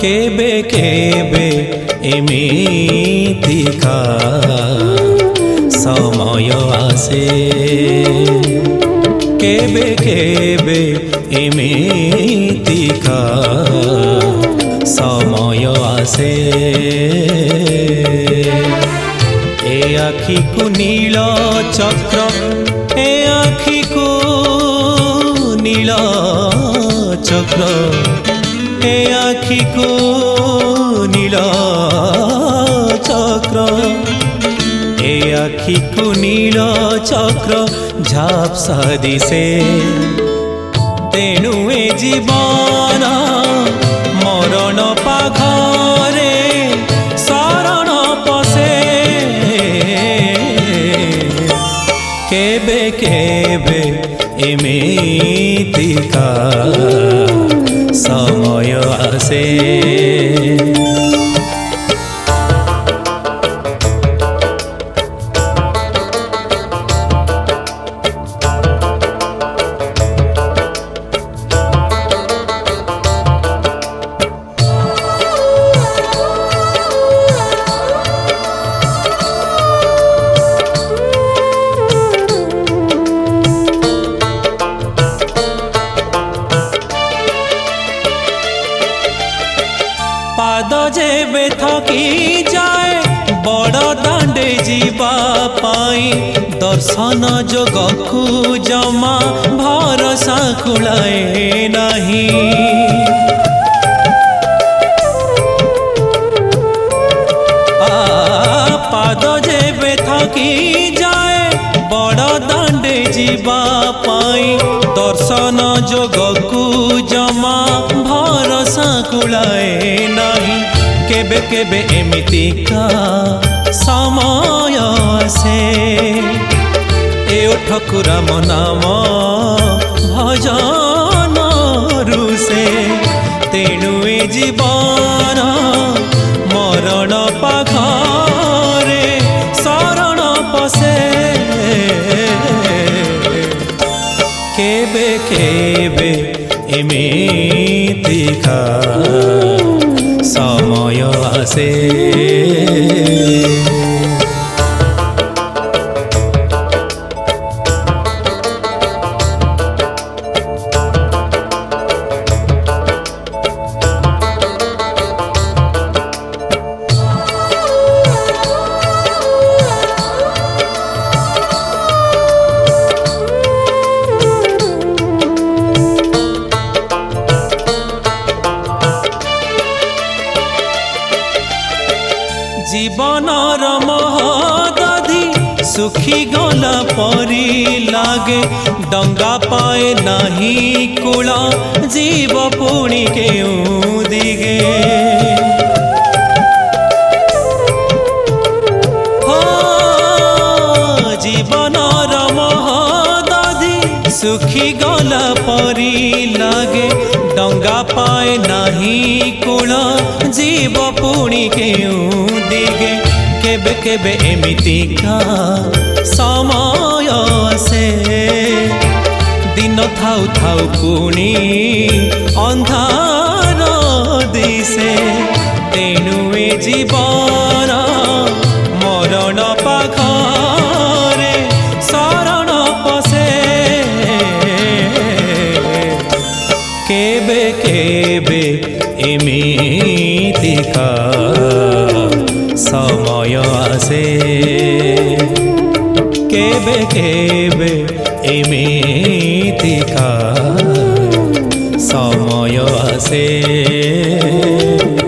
केबे केबे एमितिका समय आसे केबे केबे एमितिका समय आसे ए आखि को नील चक्र ए आखि को नील चक्र ए आखि को नील चक्र ए आखि को नील चक्र झापसा दिसे तेणु ए जीवन मरण पाखरे शरण पसे केबे केबे एमितिका समय आसे पाद जेबे थकी जाए बड़ दांडे जीवा पाई दर्शन जगकू जमा भरसा कुलाए नहीं पाद जेबे थकी जाए बड़ दांडे जीवा पाई दर्शन जगकू जमा भरसा कुलाए नहीं केबे केबे एमितिका समय आसे ए ठकुराम नाम भजन रुसे तेणु ए जीवन मरण पाखरे शरण पसे केबे केबे एमितिका समय आसे जीवनर महदधि सुखी गला परी लागे डंगा पाए नहीं कूल जीव पुणी केउ दिगे हो जीवनर महदधि सुखी गला परी लागे डंगा पाए नहीं कूल जीव पुणी केउ दिगे केबे केबे एमितिका समय आसे दिन थाउ थाउ पुणी अंधार दिसे तेणु ए जीवन मरण पाखरे शरण पसे केबे केबे एमितिका समय आसे केबे केबे एमितिका समय आसे।